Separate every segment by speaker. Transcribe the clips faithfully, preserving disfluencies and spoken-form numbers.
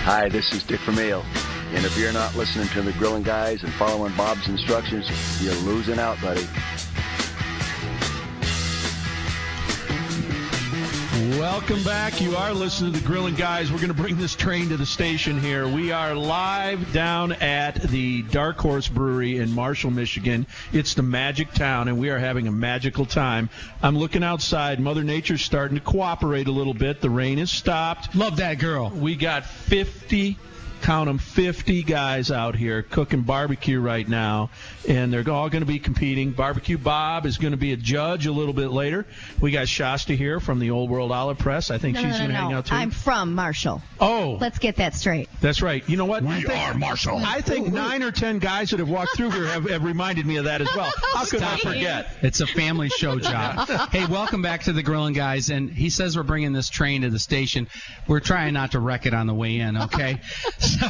Speaker 1: Hi, this is Dick Vermeil. And if you're not listening to the Grilling Guys and following Bob's instructions, you're losing out, buddy.
Speaker 2: Welcome back. You are listening to the Grilling Guys. We're going to bring this train to the station here. We are live down at the Dark Horse Brewery in Marshall, Michigan. It's the Magic Town, and we are having a magical time. I'm looking outside. Mother Nature's starting to cooperate a little bit. The rain has stopped.
Speaker 3: Love that girl.
Speaker 2: We got fifty, count them, fifty guys out here cooking barbecue right now, and they're all going to be competing. Barbecue Bob is going to be a judge a little bit later. We got Shasta here from the Old World Olive Press. I think
Speaker 4: no,
Speaker 2: she's
Speaker 4: no, no,
Speaker 2: going to
Speaker 4: no.
Speaker 2: hang out too.
Speaker 4: I'm from Marshall.
Speaker 2: Oh.
Speaker 4: Let's get that straight.
Speaker 2: That's right. You know what?
Speaker 3: We are Marshall.
Speaker 2: I think nine or ten guys that have walked through here have, have reminded me of that as well. How could I forget?
Speaker 3: It's a family show job. Hey, welcome back to the Grilling Guys. And he says we're bringing this train to the station. We're trying not to wreck it on the way in, okay? So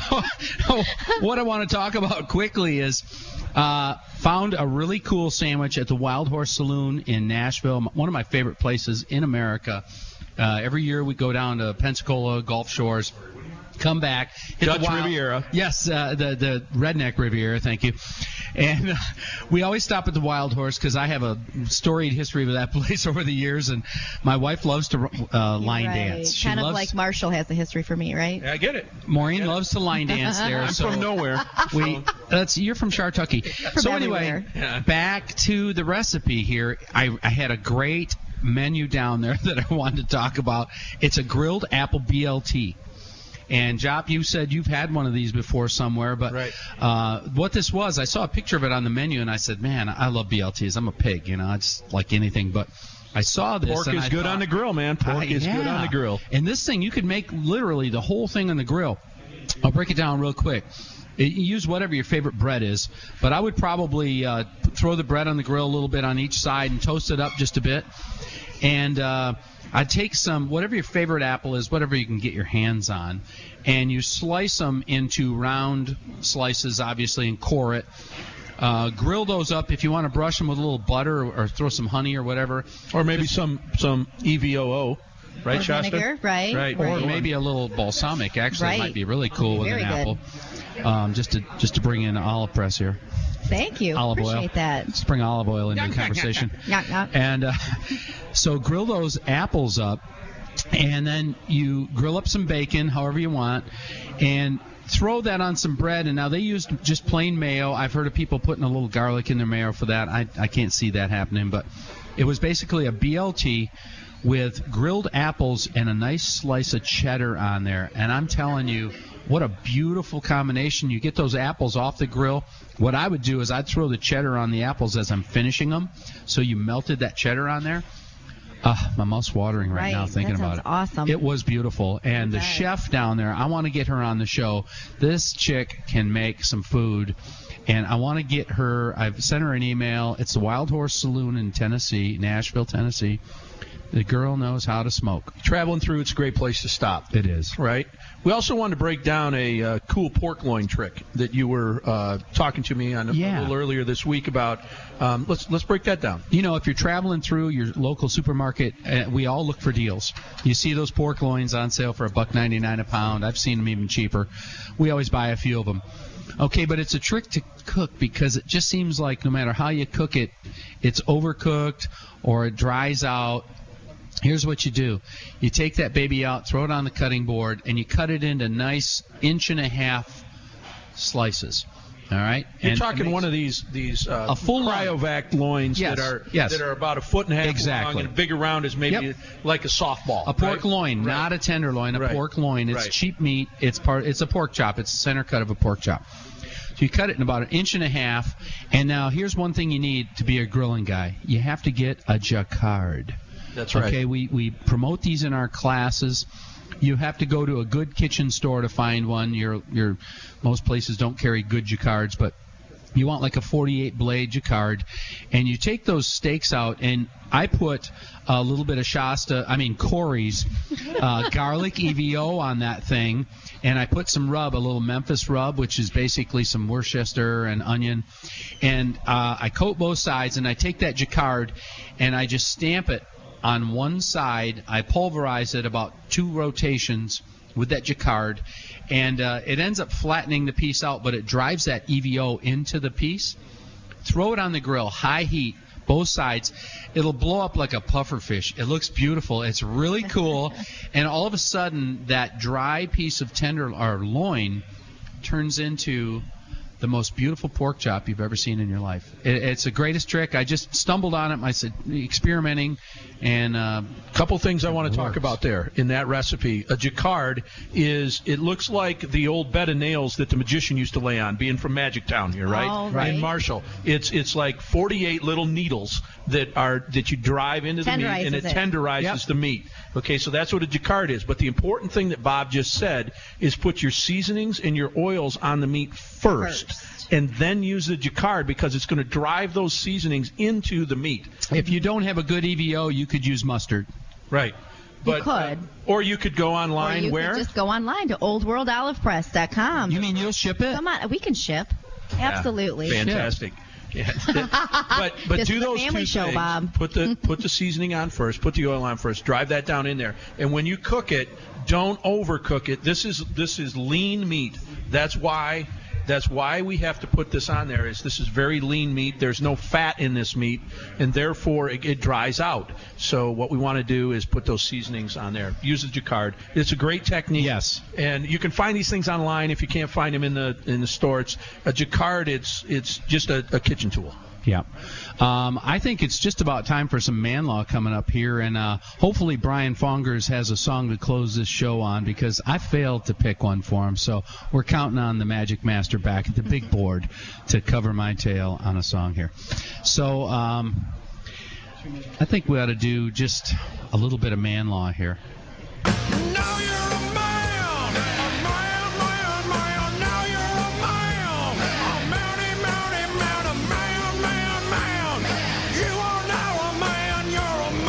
Speaker 3: what I want to talk about quickly is uh, found a really cool sandwich at the Wild Horse Saloon in Nashville, one of my favorite places in America. Uh, every year we go down to Pensacola, Gulf Shores, come back. Hit
Speaker 2: Dutch
Speaker 3: the wild,
Speaker 2: Riviera.
Speaker 3: Yes, uh, the, the Redneck Riviera, thank you. And uh, we always stop at the Wild Horse because I have a storied history with that place over the years, and my wife loves to uh, line
Speaker 4: right.
Speaker 3: dance. She
Speaker 4: kind of
Speaker 3: loves,
Speaker 4: like Marshall has a history for me, right?
Speaker 2: Yeah, I get it.
Speaker 3: Maureen
Speaker 2: get
Speaker 3: loves
Speaker 2: it.
Speaker 3: to line dance there.
Speaker 2: I'm
Speaker 3: so
Speaker 2: from nowhere.
Speaker 3: We that's you're from Shartucky.
Speaker 4: From
Speaker 3: so anyway,
Speaker 4: everywhere.
Speaker 2: Yeah.
Speaker 3: back to the recipe here. I, I had a great menu down there that I wanted to talk about. It's a grilled apple B L T. And, Jop, you said you've had one of these before somewhere, but
Speaker 2: right.
Speaker 3: uh, what this was, I saw a picture of it on the menu, and I said, man, I love B L Ts. I'm a pig, you know, I just like anything. But I saw this.
Speaker 2: Pork
Speaker 3: and
Speaker 2: is
Speaker 3: I
Speaker 2: good
Speaker 3: thought,
Speaker 2: on the grill, man. Pork
Speaker 3: uh,
Speaker 2: is
Speaker 3: yeah.
Speaker 2: good on the grill.
Speaker 3: And this thing, you could make literally the whole thing on the grill. I'll break it down real quick. You use whatever your favorite bread is, but I would probably uh, throw the bread on the grill a little bit on each side and toast it up just a bit. And uh, I'd take some, whatever your favorite apple is, whatever you can get your hands on, and you slice them into round slices, obviously, and core it. Uh, grill those up. If you want to brush them with a little butter or, or throw some honey or whatever.
Speaker 2: Or maybe some, some E V O O. Right,
Speaker 4: or
Speaker 2: Shasta?
Speaker 4: vinegar, right?
Speaker 2: Right.
Speaker 3: Or
Speaker 4: right.
Speaker 3: maybe a little balsamic. Actually,
Speaker 4: Right.
Speaker 3: it might be really cool with
Speaker 4: Very
Speaker 3: an
Speaker 4: good.
Speaker 3: apple. Um, just to just to bring in olive press here.
Speaker 4: Thank you.
Speaker 3: Olive
Speaker 4: Appreciate
Speaker 3: oil.
Speaker 4: that.
Speaker 3: Let's bring olive oil into the conversation.
Speaker 4: Yuck, yuck.
Speaker 3: And uh, so grill those apples up, and then you grill up some bacon, however you want, and throw that on some bread. And now they used just plain mayo. I've heard of people putting a little garlic in their mayo for that. I, I can't see that happening, but it was basically a B L T with grilled apples and a nice slice of cheddar on there. And I'm telling you, what a beautiful combination. You get those apples off the grill. What I would do is I'd throw the cheddar on the apples as I'm finishing them, so you melted that cheddar on there. Uh, my mouth's watering right,
Speaker 4: Right.
Speaker 3: now thinking
Speaker 4: That
Speaker 3: about
Speaker 4: sounds
Speaker 3: it.
Speaker 4: awesome.
Speaker 3: It was beautiful. And the
Speaker 4: bet.
Speaker 3: chef down there, I want to get her on the show. This chick can make some food, and I want to get her. I've sent her an email. It's the Wild Horse Saloon in Tennessee, Nashville, Tennessee. The girl knows how to smoke.
Speaker 2: Traveling through, it's a great place to stop.
Speaker 3: It is.
Speaker 2: Right. We also wanted to break down a uh, cool pork loin trick that you were uh, talking to me on a,
Speaker 3: Yeah.
Speaker 2: a little earlier this week about. Um, let's let's break that down.
Speaker 3: You know, if you're traveling through your local supermarket, uh, we all look for deals. You see those pork loins on sale for a buck ninety-nine a pound. I've seen them even cheaper. We always buy a few of them. Okay, but it's a trick to cook because it just seems like no matter how you cook it, it's overcooked or it dries out. Here's what you do. You take that baby out, throw it on the cutting board, and you cut it into nice inch and a half slices. All right?
Speaker 2: You're
Speaker 3: And
Speaker 2: talking
Speaker 3: it makes-
Speaker 2: one of these these uh,
Speaker 3: A full
Speaker 2: cryovac loins
Speaker 3: Yes,
Speaker 2: that are
Speaker 3: yes.
Speaker 2: that are about a foot and a half
Speaker 3: Exactly.
Speaker 2: long and big around as maybe
Speaker 3: Yep.
Speaker 2: like a softball.
Speaker 3: A pork
Speaker 2: right?
Speaker 3: loin,
Speaker 2: Right.
Speaker 3: not a tenderloin, a
Speaker 2: Right.
Speaker 3: pork loin. It's
Speaker 2: Right.
Speaker 3: cheap meat. It's part. It's a pork chop. It's the center cut of a pork chop. So you cut it in about an inch and a half. And now here's one thing you need to be a grilling guy. You have to get a jacquard.
Speaker 2: That's right.
Speaker 3: Okay, we, we promote these in our classes. You have to go to a good kitchen store to find one. Your your most places don't carry good jacquards, but you want like a forty-eight blade jacquard, and you take those steaks out, and I put a little bit of Shasta, I mean Corey's uh, garlic E V O on that thing, and I put some rub, a little Memphis rub, which is basically some Worcester and onion, and uh, I coat both sides, and I take that jacquard, and I just stamp it on one side. I pulverize it about two rotations with that jacquard, and uh, it ends up flattening the piece out, but it drives that E V O into the piece. Throw it on the grill, high heat, both sides. It'll blow up like a puffer fish. It looks beautiful. It's really cool. And all of a sudden, that dry piece of tender or loin turns into the most beautiful pork chop you've ever seen in your life. It, it's the greatest trick. I just stumbled on it. I said, experimenting, and uh,
Speaker 2: a couple things I want to talk
Speaker 3: works.
Speaker 2: about there in that recipe. A jacquard is, it looks like the old bed of nails that the magician used to lay on, being from Magic Town here, right?
Speaker 4: Oh, right.
Speaker 2: In Marshall. It's it's like forty-eight little needles that are that you drive into the meat, and it,
Speaker 4: Tenderizes it.
Speaker 2: tenderizes
Speaker 3: Yep.
Speaker 2: the meat. Okay, so that's what a jacquard is. But the important thing that Bob just said is put your seasonings and your oils on the meat first.
Speaker 4: First.
Speaker 2: And then use the jacquard because it's going to drive those seasonings into the meat.
Speaker 3: if you don't have a good E V O, you could use mustard.
Speaker 2: Right. But,
Speaker 4: could.
Speaker 2: uh, or you could go
Speaker 4: Or
Speaker 2: online
Speaker 4: you
Speaker 2: where?
Speaker 4: could just go online to old world olive press dot com.
Speaker 3: You mean you'll ship it?
Speaker 4: Come on, we can ship. Absolutely.
Speaker 2: Yeah, fantastic. Yeah. but but
Speaker 4: This
Speaker 2: do
Speaker 4: is a
Speaker 2: those
Speaker 4: family
Speaker 2: two
Speaker 4: show,
Speaker 2: things.
Speaker 4: Bob.
Speaker 2: Put the put the seasoning on first. Put the oil on first. Drive that down in there. And when you cook it, don't overcook it. This is this is lean meat. That's why. That's why we have to put this on there. Is this is very lean meat. There's no fat in this meat, and therefore it, it dries out. So what we want to do is put those seasonings on there. Use the jacquard. It's a great technique.
Speaker 3: Yes.
Speaker 2: And you can find these things online if you can't find them in the in the store. It's a jacquard. It's it's just a, a kitchen tool.
Speaker 3: Yeah. Um, I think it's just about time for some man law coming up here, and uh, hopefully Brian Fongers has a song to close this show on, because I failed to pick one for him. So we're counting on the Magic Master back at the big board to cover my tail on a song here. So um, I think we ought to do just a little bit of man law here.
Speaker 5: Now you're a man, a man, man, man. Now you're a man, a manny, manny, man, a man, man, man. You are now a man, you're a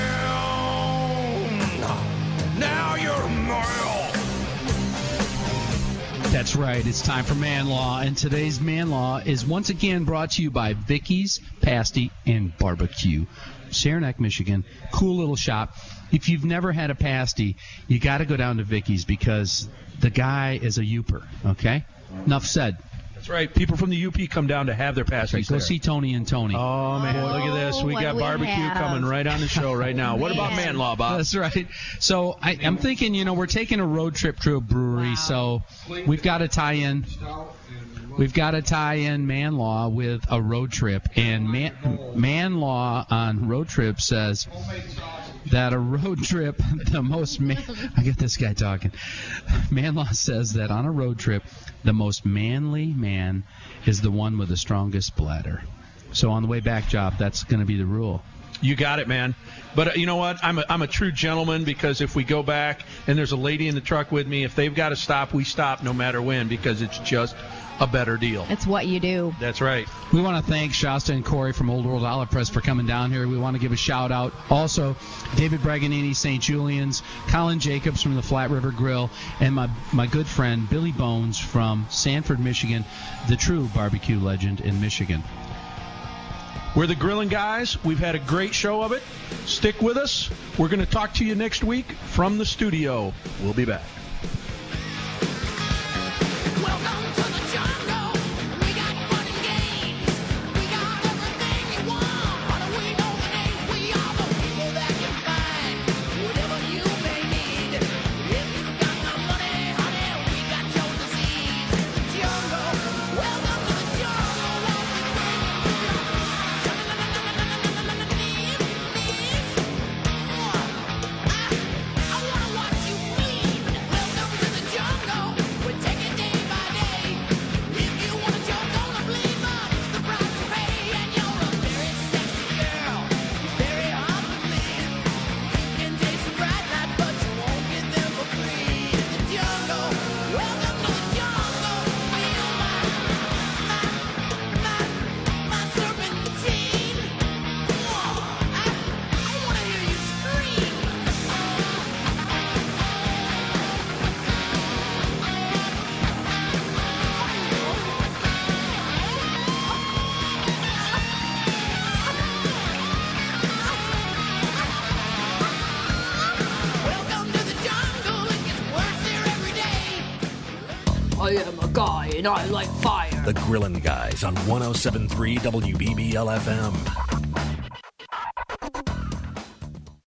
Speaker 5: man. Now you're a man.
Speaker 3: That's right. It's time for Man Law, and today's Man Law is once again brought to you by Vicky's Pasty and Barbecue, Saranac, Michigan. Cool little shop. If you've never had a pasty, you got to go down to Vicky's, because the guy is a Youper. Okay? Enough said.
Speaker 2: That's right. People from the U P come down to have their pasties
Speaker 3: Go
Speaker 2: there.
Speaker 3: see Tony and Tony.
Speaker 2: Oh, man, look at this. We
Speaker 4: what
Speaker 2: got
Speaker 4: do we
Speaker 2: barbecue
Speaker 4: have?
Speaker 2: coming right on the show right now. What about
Speaker 4: Man.
Speaker 2: man law, Bob?
Speaker 3: That's right. So I, I'm thinking, you know, we're taking a road trip to a brewery, so we've got to tie in. We've got to tie in man law with a road trip, and man, man law on road trip says that a road trip, the most man, I get this guy talking. Man law says that on a road trip, the most manly man is the one with the strongest bladder. So on the way back, Job, that's going to be the rule.
Speaker 2: You got it, man. But uh, you know what? I'm a, I'm a true gentleman, because if we go back and there's a lady in the truck with me, if they've got to stop, we stop no matter when, because it's just a better deal.
Speaker 4: It's what you do.
Speaker 2: That's right.
Speaker 3: We want to thank Shasta and Corey from Old World Olive Press for coming down here. We want to give a shout out also David Braganini, Saint Julian's, Colin Jacobs from the Flat River Grill, and my, my good friend Billy Bones from Sanford, Michigan, the true barbecue legend in Michigan.
Speaker 2: We're the Grilling Guys. We've had a great show of it. Stick with us. We're going to talk to you next week from the studio. We'll be back.
Speaker 5: Welcome to the jungle. We got fun and games. We got everything you want. How do we know the name? We are the people that can find whatever you may need. If you got no money, honey, we got your disease. Jungle. Welcome to the jungle. I wanna watch you bleed.
Speaker 6: I am a guy and I like fire.
Speaker 7: The Grillin' Guys on one oh seven point three W B B L F M.